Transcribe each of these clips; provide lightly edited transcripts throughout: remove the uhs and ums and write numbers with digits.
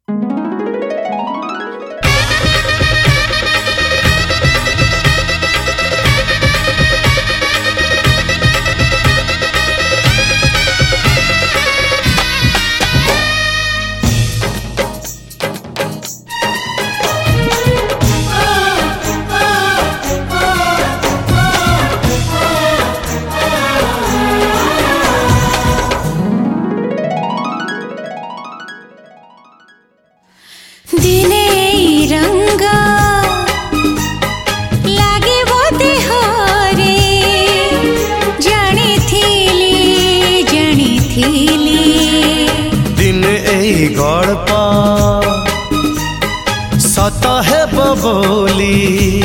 दिने रंगा लागे बोते हरे जानी थीली दिन एई गल्प सत हेब बोली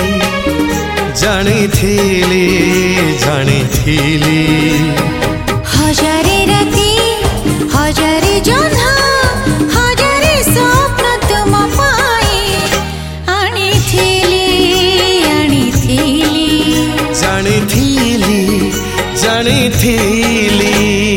जानी थीली हजारे राती हजारे जन्हा जानी थीली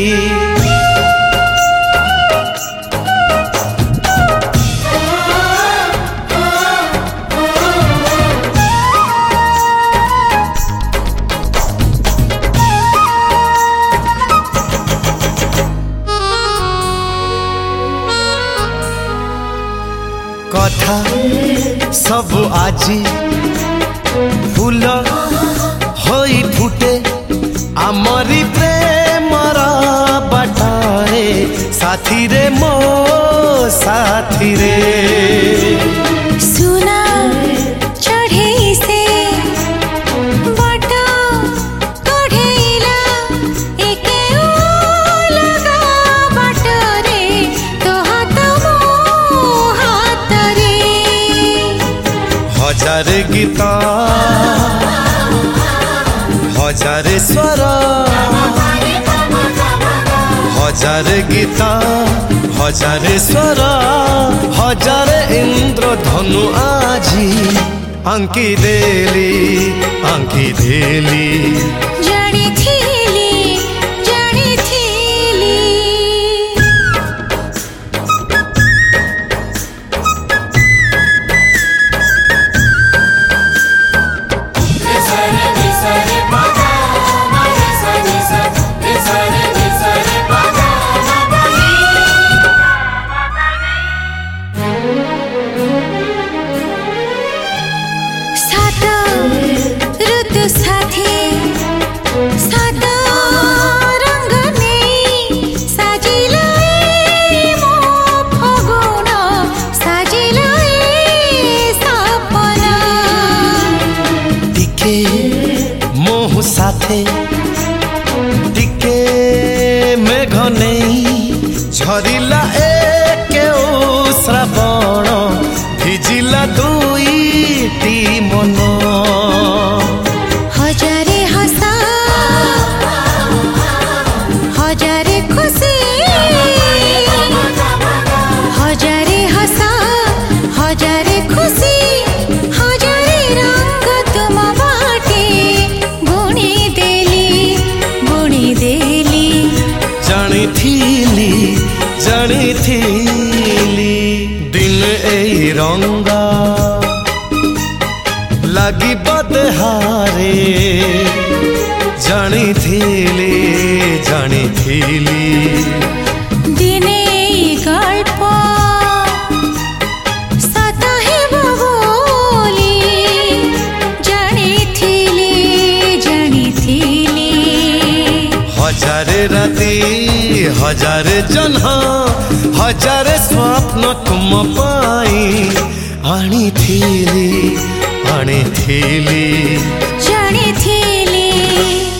कथा सब आजी फूल होई फुटे आमरी प्रेमर बाटारे साथी रे मो साथी रे सुना चढ़े से बाट कढ़ेला एके लगा बाटरे तो हाथ मो हाथ रे हजार गीत हजार स्वर हजार गीत हजार स्वर हजार इंद्रधनु आजी आंकी देली जानी थीली साथी सात रंग नहीं साजिलाई मो फगुण साजिलाई सपना टिके मोह साथे टिके मेघ नहीं झरिला एके श्रावण भिजिला दुईटी मन हजारे हसा हजारे खुशी हजारे हसा हजारे खुशी हजारे रंग तुम बाटे बुणी देली जानी थीली दिन एई रंगा लगी बदहारे जानी थीली दिने गल्प सत हेब बोली जानी थीली हजार राती हजार जन्ह हजार स्वप्न तुम पाई आनी थीली जानी थीली।